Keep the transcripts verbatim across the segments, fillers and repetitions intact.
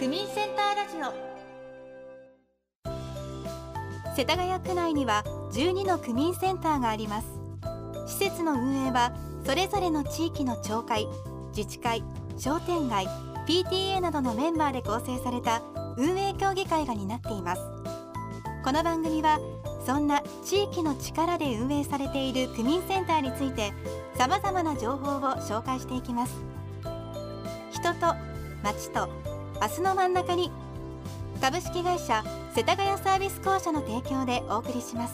区民センターラジオ。世田谷区内にはじゅうにの区民センターがあります。施設の運営はそれぞれの地域の町会、自治会、商店街、ピーティーエー などのメンバーで構成された運営協議会が担っています。この番組はそんな地域の力で運営されている区民センターについてさまざまな情報を紹介していきます。人と町と明日の真ん中に、株式会社世田谷サービス公社の提供でお送りします。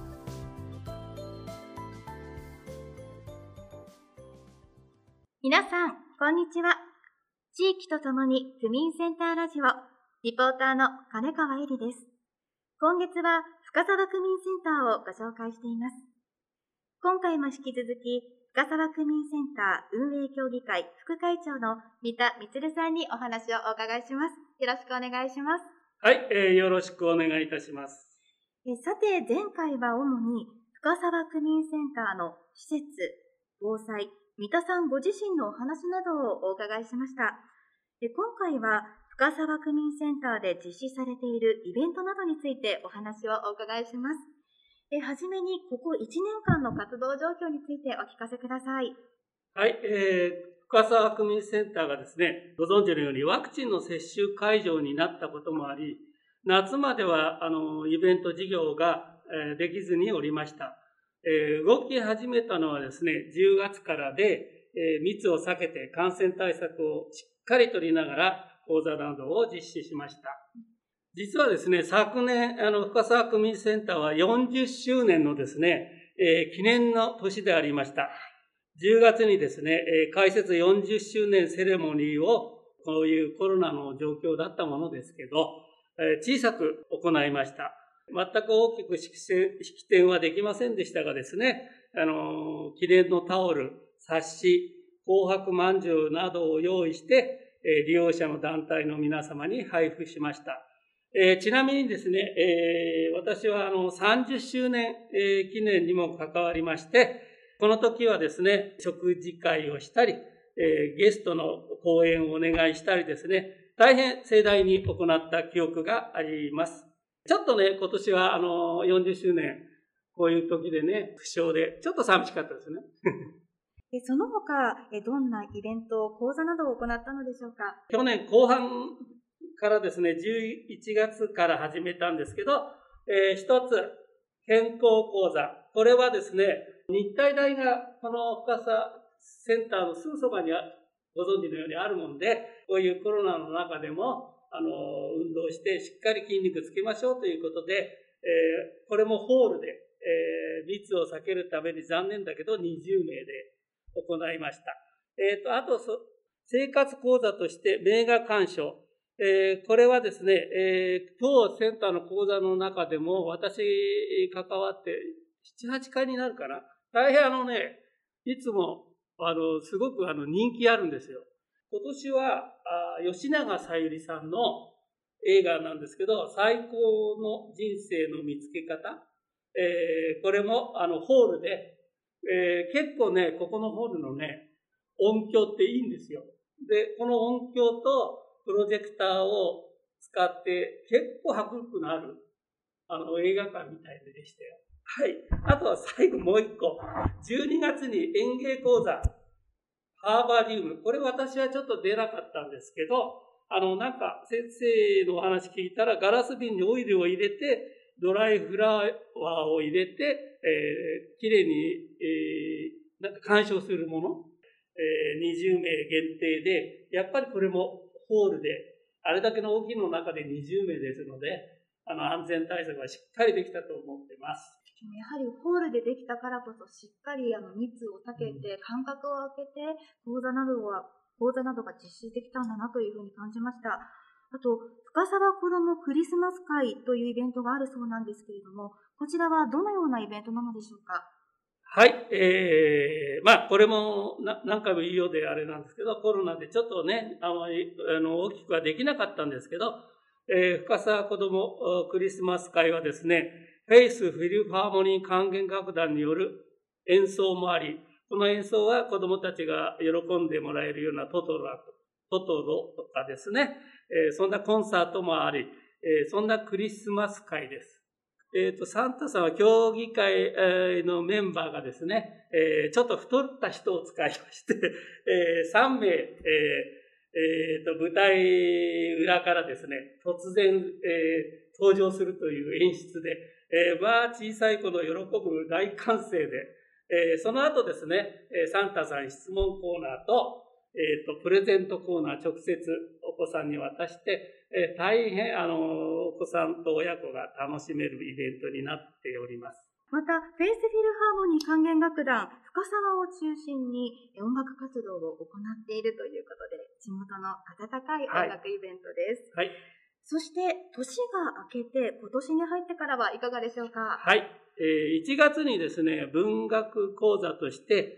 皆さんこんにちは。地域とともに区民センターラジオリポーターの金川恵里です。今月は深沢区民センターをご紹介しています。今回も引き続き深沢区民センター運営協議会副会長の三田充さんにお話をお伺いします。よろしくお願いします。 はい、えー、よろしくお願いいたします。 えさて、前回は主に深沢区民センターの施設、防災、三田さんご自身のお話などをお伺いしました。え今回は深沢区民センターで実施されているイベントなどについてお話をお伺いします。えはじめにここいちねんかんの活動状況についてお聞かせください。 はい、えー、深沢区民センターがですね、ご存知のようにワクチンの接種会場になったこともあり、夏まではあのイベント事業が、えー、できずにおりました。えー、動き始めたのはですね、じゅうがつからで、えー、密を避けて感染対策をしっかり取りながら講座などを実施しました。実はですね、昨年、あの、深沢区民センターはよんじゅっしゅうねんのですね、えー、記念の年でありました。じゅうがつにですね、えー、開設よんじゅっしゅうねんセレモニーを、こういうコロナの状況だったものですけど、えー、小さく行いました。全く大きく式典はできませんでしたがですね、あのー、記念のタオル、冊子、紅白まんじゅうなどを用意して、えー、利用者の団体の皆様に配布しました。えー、ちなみにですね、えー、私はあのさんじゅっしゅうねん、えー、記念にも関わりまして、この時はですね、食事会をしたり、えー、ゲストの講演をお願いしたりですね、大変盛大に行った記憶があります。ちょっとね、今年はあのよんじゅっしゅうねん、こういう時でね、不詳で、ちょっと寂しかったですね。 その他、どんなイベント、講座などを行ったのでしょうか。 去年後半からですね、じゅういちがつから始めたんですけど、えー、一つ、健康講座。これはですね、日体大がこの深沢センターのすぐそばにご存知のようにあるもんで、こういうコロナの中でも、あの、運動してしっかり筋肉つけましょうということで、えー、これもホールで、えー、密を避けるために残念だけどにじゅうめいで行いました。えっと、あと、生活講座として名画鑑賞。えー、これはですね、えー、当センターの講座の中でも私関わってなな、はちかいになるかな。大変あのね、いつもあのすごくあの人気あるんですよ。今年はあ吉永小百合さんの映画なんですけど、最高の人生の見つけ方。えー、これもあのホールで、えー、結構ね、ここのホールのね、音響っていいんですよ。で、この音響とプロジェクターを使って結構迫力のあるあの映画館みたいでしたよ。はい。あとは最後もう一個。じゅうにがつに演芸講座、ハーバリウム。これ私はちょっと出なかったんですけど、あの、なんか先生のお話聞いたらガラス瓶にオイルを入れて、ドライフラワーを入れて、えー、きれいに、えー、なんか鑑賞するもの、えー、にじゅうめい限定で、やっぱりこれもホールで、あれだけの大きいの中でにじゅうめいですので、あの安全対策はしっかりできたと思ってます。 やはりホールでできたからこそしっかりあの密を避けて、間隔を空けて講座などは講座などが実施できたんだなというふうに感じました。あと、深沢子どもクリスマス会というイベントがあるそうなんですけれども、こちらはどのようなイベントなのでしょうか。 はい、えー、まあこれも何回も言うようであれなんですけど、コロナでちょっとね、あまりあの大きくはできなかったんですけど、えー、深沢子どもクリスマス会はですね、フェイスフィルハーモニー管弦楽団による演奏もあり、この演奏は子どもたちが喜んでもらえるようなトトロ、 トトロとかですね、えー、そんなコンサートもあり、えー、そんなクリスマス会です。えっと、サンタさんは協議会のメンバーがですね、えー、ちょっと太った人を使いまして、えー、さんめい、えーえー、と舞台裏からですね、突然、えー、登場するという演出で、えー、まあ小さい子の喜ぶ大歓声で、えー、その後ですね、サンタさん質問コーナーと、えー、とプレゼントコーナー直接お子さんに渡して、えー、大変あのお子さんと親子が楽しめるイベントになっております。 またフェイスフィルハーモニー管弦楽団深沢を中心に音楽活動を行っているということで、地元の温かい音楽イベントです。 はい、はい、 そして年が明けて今年に入ってからはいかがでしょうか。 はい、えー、いちがつにですね、文学講座として、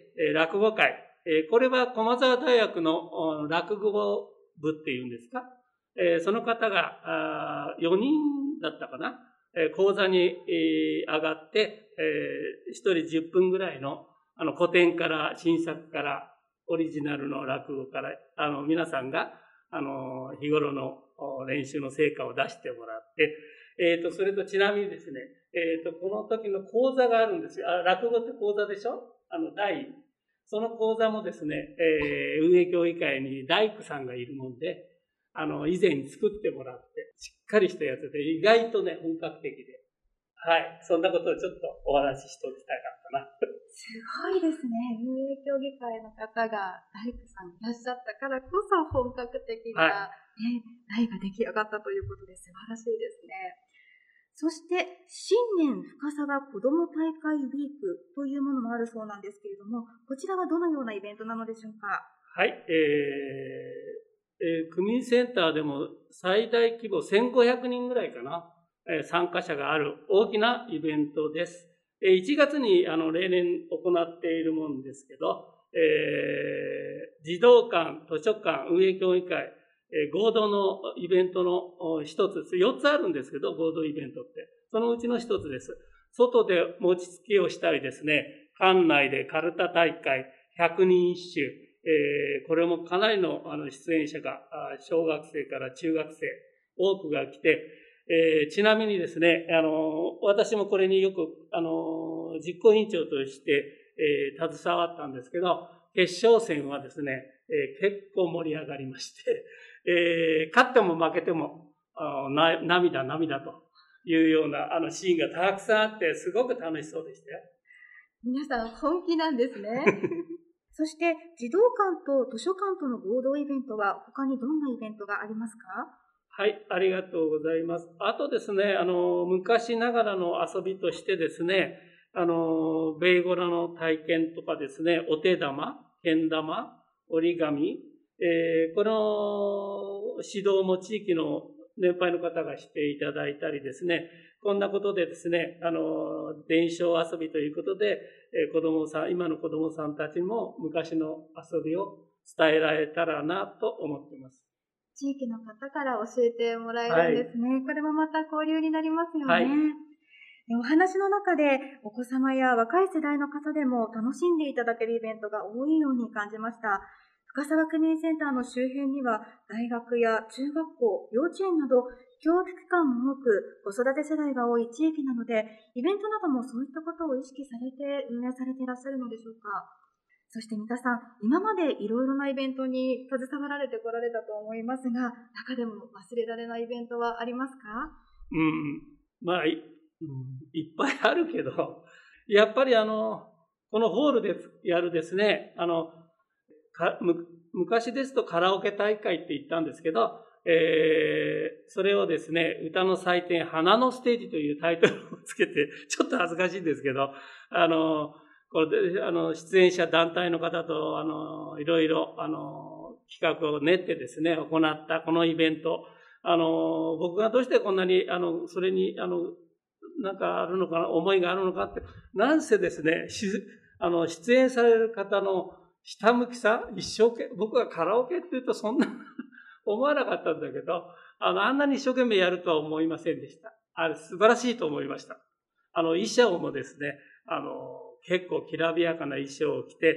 えー、落語会、えー、これは駒澤大学の落語部っていうんですか、えー、その方があよにんだったかな、えー、講座に、えー、上がって、えー、ひとりじゅっぷんぐらいの、あの古典から新作からオリジナルの落語からあの皆さんがあの日頃の練習の成果を出してもらって、えー、とそれとちなみにですね、えー、とこの時の講座があるんですよ。あ、落語って講座でしょ、あの第その講座もですね、えー、運営協議会に大工さんがいるもんで、あの以前に作ってもらってしっかりしたやつで意外とね本格的で、はい、そんなことをちょっとお話ししておきたかったな。 すごいですね。運営協議会の方が大工さんいらっしゃったからこそ本格的な、ね、はい、台が出来上がったということで素晴らしいですね。そして新年深沢子ども大会ウィークというものもあるそうなんですけれども、こちらはどのようなイベントなのでしょうか。 はい、えーえー、区民センターでも最大規模せんごひゃくにんぐらいかな、えー、参加者がある大きなイベントです。いちがつにあの例年行っているもんですけど、えー、児童館、図書館、運営協議会、えー、合同のイベントの一つ、よっつあるんですけど、合同イベントって。そのうちの一つです。外で餅つきをしたりですね、館内でカルタ大会、ひゃくにん一首、えー、これもかなりのあの出演者が、小学生から中学生、多くが来て、えー、ちなみにですね、あの、私もこれによく、あの、実行委員長として、えー、携わったんですけど、決勝戦はですね、えー、結構盛り上がりまして、えー、勝っても負けても、あな涙涙というようなあのシーンがたくさんあって、すごく楽しそうでしたよ。 皆さん本気なんですね。そして、児童館と図書館との合同イベントは他にどんなイベントがありますか？ はい、ありがとうございます。あとですね、あの、昔ながらの遊びとしてですね、あの、ベイゴラの体験とかですね、お手玉、けん玉、折り紙、えー、この指導も地域の年配の方がしていただいたりですね、こんなことでですね、あの、伝承遊びということで、えー、子供さん、今の子供さんたちも昔の遊びを伝えられたらなと思っています。 地域の方から教えてもらえるんですね。はい、これもまた交流になりますよね。はい、お話の中でお子様や若い世代の方でも楽しんでいただけるイベントが多いように感じました。深沢区民センターの周辺には大学や中学校、幼稚園など教育機関も多く子育て世代が多い地域なので、イベントなどもそういったことを意識されて運営されていらっしゃるのでしょうか。そして三田さん、今までいろいろなイベントに携わられてこられたと思いますが、中でも忘れられないイベントはありますか？ うん、まあ い,、うん、いっぱいあるけど、やっぱりあのこのホールでやるですね、あのかむ昔ですとカラオケ大会って言ったんですけど、えー、それをですね、歌の祭典花のステージというタイトルをつけて、ちょっと恥ずかしいんですけど、あのこれであの出演者団体の方とあのいろいろあの企画を練ってですね行ったこのイベント、あの僕がどうしてこんなにあのそれにあのなんかあるのかな、思いがあるのかって、なんせですね、あの出演される方のひたむきさ、一生懸命、僕はカラオケっていうとそんな思わなかったんだけど、あのあんなに一生懸命やるとは思いませんでした。あれ素晴らしいと思いました。あの衣装もですね、あの結構きらびやかな衣装を着て、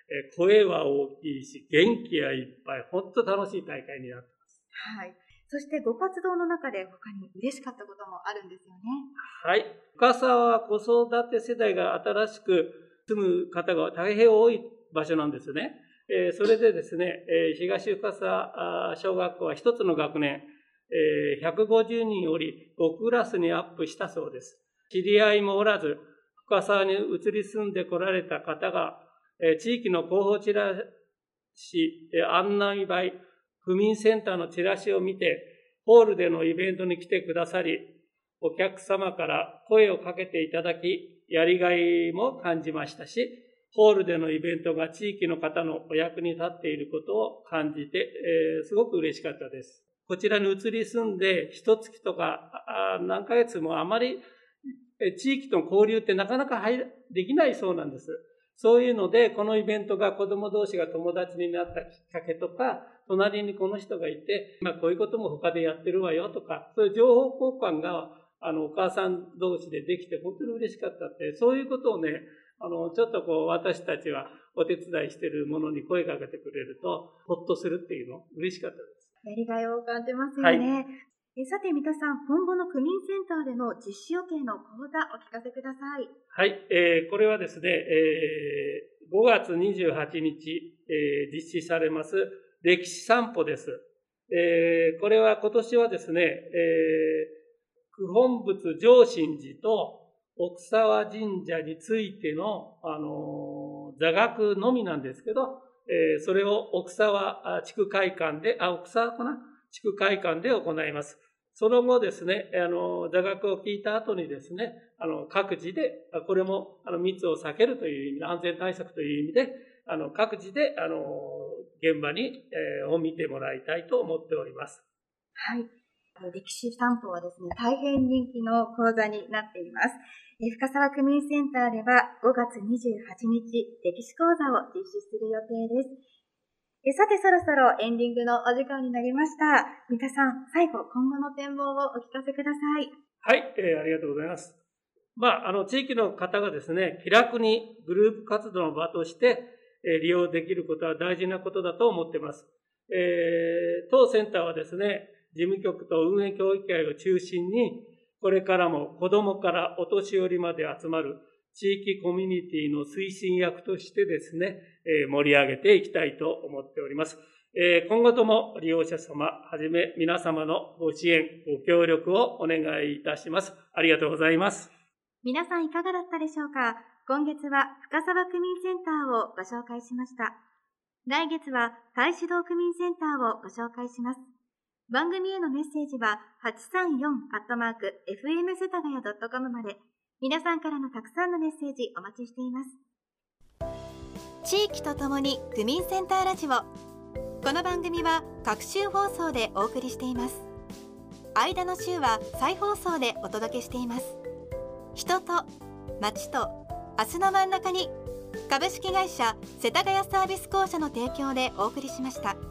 声は大きいし、元気がいっぱい、本当楽しい大会になっています。 はい。そしてご活動の中で他に嬉しかったこともあるんですよね。 はい。深沢は子育て世代が新しく住む方が大変多い場所なんですね。えー、それでですね、えー、東深沢小学校は一つの学年、えー、ひゃくごじゅうにんおりごクラスにアップしたそうです。知り合いもおらず、深沢に移り住んで来られた方が、えー、地域の広報チラシ、えー、案内板、区民センターのチラシを見て、ホールでのイベントに来てくださり、お客様から声をかけていただき、やりがいも感じましたし、ホールでのイベントが地域の方のお役に立っていることを感じて、えー、すごく嬉しかったです。こちらに移り住んで、一月とか何ヶ月もあまり地域との交流ってなかなか入できないそうなんです。そういうので、このイベントが子供同士が友達になったきっかけとか、隣にこの人がいて、まあこういうことも他でやってるわよとか、そういう情報交換が、あの、お母さん同士でできて本当に嬉しかったって、そういうことをね、あの、ちょっとこう私たちはお手伝いしているものに声かけてくれると、ほっとするっていうの、嬉しかったです。 やりがいを感じますよね。はい、えさて、三田さん、今後の区民センターでの実施予定の講座、お聞かせください。 はい、えー、これはですね、えー、ごがつにじゅうはちにち、えー、実施されます歴史散歩です。えー、これは今年はですね、えー、九本仏上心寺と奥沢神社についての、あのー、座学のみなんですけど、えー、それを奥沢地区会館で、あ、奥沢かな地区会館で行います。その後ですね、あの、座学を聞いた後にですね、あの、各自で、これも、あの、密を避けるという意味で、安全対策という意味で、あの、各自で、あの、現場に、えー、を見てもらいたいと思っております。 はい。歴史散歩はですね、大変人気の講座になっています。深沢区民センターではごがつにじゅうはちにち、歴史講座を実施する予定です。さて、そろそろエンディングのお時間になりました。三田さん、最後、今後の展望をお聞かせください。 はい、えー、ありがとうございます。まあ、あの、地域の方がですね、気楽にグループ活動の場として、えー、利用できることは大事なことだと思っています。えー、当センターはですね、事務局と運営協議会を中心に、これからも子どもからお年寄りまで集まる地域コミュニティの推進役としてですね、盛り上げていきたいと思っております。今後とも利用者様はじめ皆様のご支援、ご協力をお願いいたします。ありがとうございます。 皆さんいかがだったでしょうか。今月は深沢区民センターをご紹介しました。来月は太子堂区民センターをご紹介します。番組へのメッセージは はちさんよん アットマーク エフエム 世田谷 ドットコム まで。皆さんからのたくさんのメッセージお待ちしています。地域とともに区民センターラジオ。この番組は各週放送でお送りしています。間の週は再放送でお届けしています。人と街と明日の真ん中に、株式会社世田谷サービス公社の提供でお送りしました。